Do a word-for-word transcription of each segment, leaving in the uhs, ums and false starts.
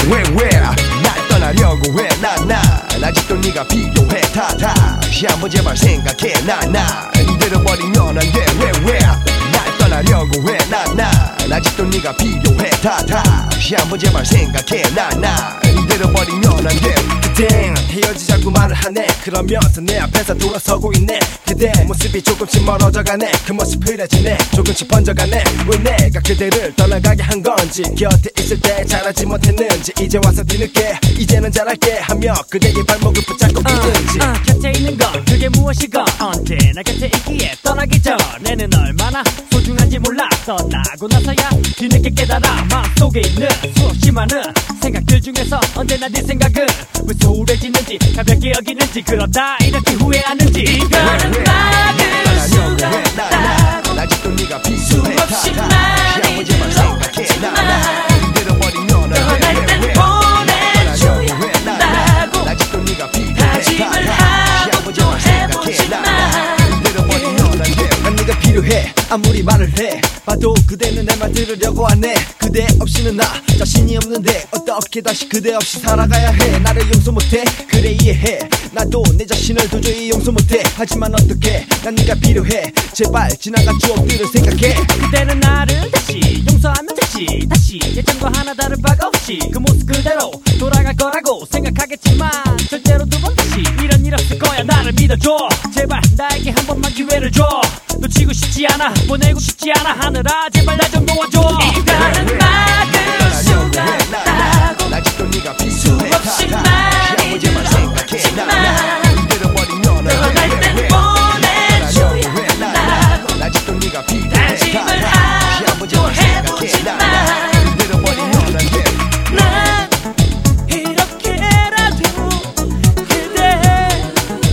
왜왜날 떠나려고 해 나나 아직도 네가 필요해 다 다시 한번 제발 생각해 나나 잃어버리면 안돼 왜왜날 떠나려고 해 나나 아직도 네가 필요해 다 다시 한번 제발 생각해 나나 잃어버리면 안돼 그댄 헤어지자고 말을 하네 그러면서 내 앞에서 돌아서고 있네 그대 모습이 조금씩 멀어져가네 그 모습 흐려지네 조금씩 번져가네 왜 내가 그대를 떠나가게 한 건지 곁에 있을 때 잘하지 못했는지 이제 와서 뒤늦게 이제는 잘할게 하며 그대의 발목을 붙잡고 있는지 uh, uh, 곁에 있는 건 그게 무엇이건 언제나 곁에 있기에 떠나기 전에는 얼마나 소중한지 몰라 떠나고 나서야 뒤늦게 깨달아 마음속에 있는 수없이 많은 생각들 중에서 언제나 네 생각은 왜 소홀해지는지 가볍게 여기는지 그러다 이렇게 후회하는지 이거는 막을 수가 없다고 아직도 네가 필요해 수없이 많이 들어왔지만 떠날 땐 보내줘야 한다고 다짐을 하고 또 해보지만 난 네가 필요해 아무리 말을 해 봐도 그대는 내 말 들으려고 하네 그대 없이는 나 자신이 없는데 어떻게 다시 그대 없이 살아가야 해 나를 용서 못해 그래 이해해 나도 내 자신을 도저히 용서 못해 하지만 어떡해 난 네가 필요해 제발 지나간 추억들을 생각해 그대는 나를 다시 용서하면 되지 다시 예전과 하나 다를 바가 없이 그 모습 그대로 돌아갈 거라고 생각하겠지만 절대로 두 번 다시 이런 일 없을 거야 나를 믿어줘 제발 나에게 한 번만 기회를 줘 놓치고 싶지 않아 보내고 싶지 않아 하늘아 제발 날 좀 도와줘 이거는 막을 수가 없다고 아직도 네가 필요해 수없이 많이 들어왔지만 떠날 땐 보내줘야 한다고 아직도 네가 필요해 다짐을 하고 또 해보지만 난 이렇게라도 그대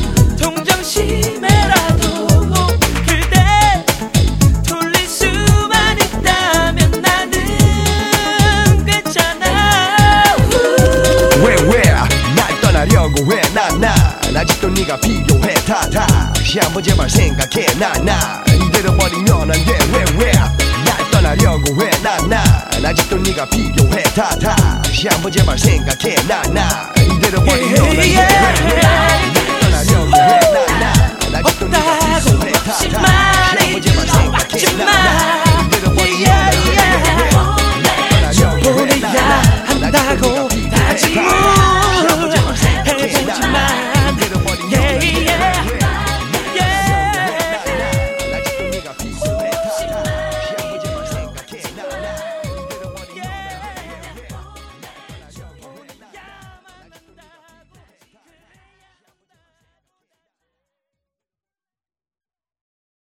동정심에라도 그대 돌릴 수만 있다면 나는 괜찮아 왜왜날 떠나려고 해 나나 아직도 네가 필요해 다 다시 한번 제발 생각해 나나 잃어버리면 안돼 왜왜날 떠나려고 해 나나 아직도 네가 필요해 다 다시 한번 제발 생각해 나나 잃어버리면 안돼 왜왜날 떠나려고 해 나나 아직도 네가 필요해 다 다시 한번 제발 생각해 나나 잃어버리면 안돼